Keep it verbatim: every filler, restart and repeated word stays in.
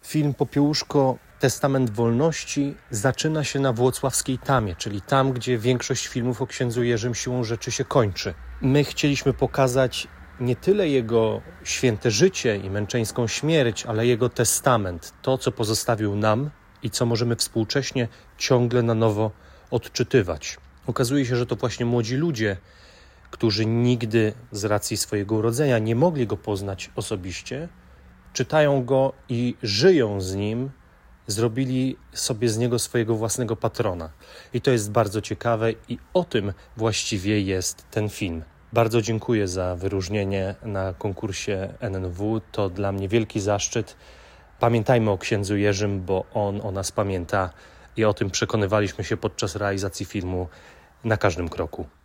Film Popiełuszko Testament Wolności zaczyna się na Włocławskiej Tamie, czyli tam, gdzie większość filmów o księdzu Jerzym siłą rzeczy się kończy. My chcieliśmy pokazać nie tyle jego święte życie i męczeńską śmierć, ale jego testament, to, co pozostawił nam i co możemy współcześnie ciągle na nowo odczytywać. Okazuje się, że to właśnie młodzi ludzie, którzy nigdy z racji swojego urodzenia nie mogli go poznać osobiście, czytają go i żyją z nim, zrobili sobie z niego swojego własnego patrona. I to jest bardzo ciekawe i o tym właściwie jest ten film. Bardzo dziękuję za wyróżnienie na konkursie N N W. To dla mnie wielki zaszczyt. Pamiętajmy o księdzu Jerzym, bo on o nas pamięta i o tym przekonywaliśmy się podczas realizacji filmu na każdym kroku.